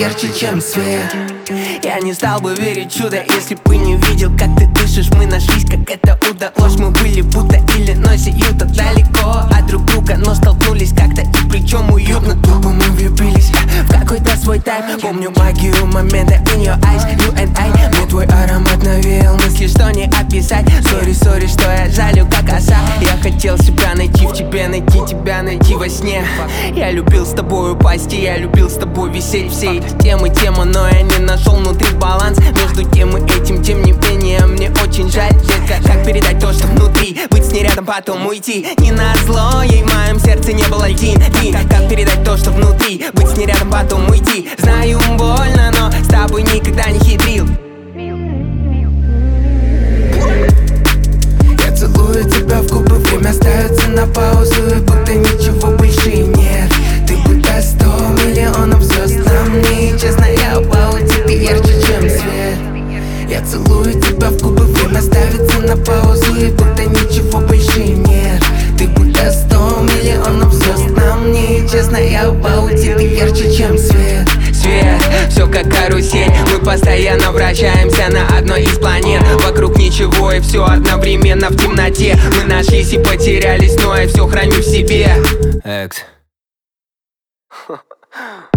ярче, чем свет. Я не стал бы верить в чудо, если бы не видел, как ты дышишь. Мы нашлись, как это удалось. Мы были будто Иллинойс и Юта, далеко от друг друга, но столкнулись как-то, и причем уютно. Тупо мы влюбились в какой-то свой тайп. Помню магию момента in your eyes, you and I. Мне твой аромат навеял мысли, что не описать. Сори, что я жалю, как оса. Я хотел себя найти в тебе, найти тебя, найти во сне. Я любил с тобой упасть, и я любил с тобой висеть. Все эти темы, но я не нашел внутри баланс между тем и этим. Тем не менее, мне очень жаль, детка, как передать то, что внутри. Быть с ней рядом, потом уйти. Не назло, ей в моем сердце не был один. И как передать то, что внутри. Быть с ней рядом, потом уйти. Знаю, больно, но с тобой никогда не хитрил. Я целую тебя в губы, время остается на паузу, и будто ничего больше нет. Ты будто 100 миллионов звезд на мне, честно, я about ты ярче, чем свет. Я целую тебя в губы, время ставится на паузу, и будто ничего больше нет. Ты будто 100 миллионов звезд на мне, честно, я about ты ярче, чем свет. Свет, все как карусель. Мы постоянно вращаемся на одной из планет. Вокруг ничего и все одновременно в темноте. Мы нашлись и потерялись, но я все храню в себе. Экс.